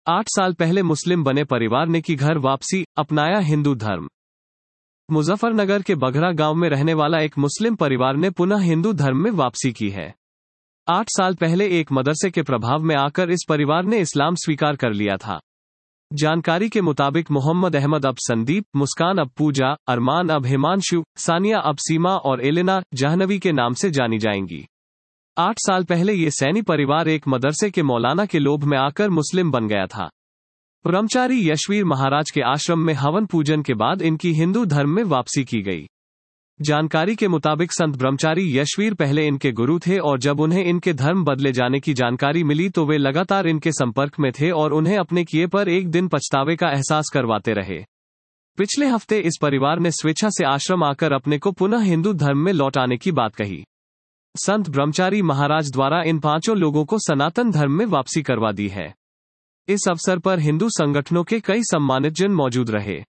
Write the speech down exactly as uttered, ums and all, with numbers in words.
आठ साल पहले मुस्लिम बने परिवार ने की घर वापसी, अपनाया हिंदू धर्म। मुजफ्फरनगर के बघरा गांव में रहने वाला एक मुस्लिम परिवार ने पुनः हिंदू धर्म में वापसी की है। आठ साल पहले एक मदरसे के प्रभाव में आकर इस परिवार ने इस्लाम स्वीकार कर लिया था। जानकारी के मुताबिक मोहम्मद अहमद अब संदीप, मुस्कान अब पूजा, अरमान अब हिमांशु, सानिया अब सीमा और एलिना जाह्नवी के नाम से जानी जाएंगी। आठ साल पहले ये सैनी परिवार एक मदरसे के मौलाना के लोभ में आकर मुस्लिम बन गया था। ब्रह्मचारी यशवीर महाराज के आश्रम में हवन पूजन के बाद इनकी हिंदू धर्म में वापसी की गई। जानकारी के मुताबिक संत ब्रह्मचारी यशवीर पहले इनके गुरु थे और जब उन्हें इनके धर्म बदले जाने की जानकारी मिली तो वे लगातार इनके संपर्क में थे और उन्हें अपने किए पर एक दिन पछतावे का एहसास करवाते रहे। पिछले हफ्ते इस परिवार ने स्वेच्छा से आश्रम आकर अपने को पुनः हिंदू धर्म में लौट आने की बात कही। संत ब्रह्मचारी महाराज द्वारा इन पांचों लोगों को सनातन धर्म में वापसी करवा दी है। इस अवसर पर हिंदू संगठनों के कई सम्मानित जन मौजूद रहे।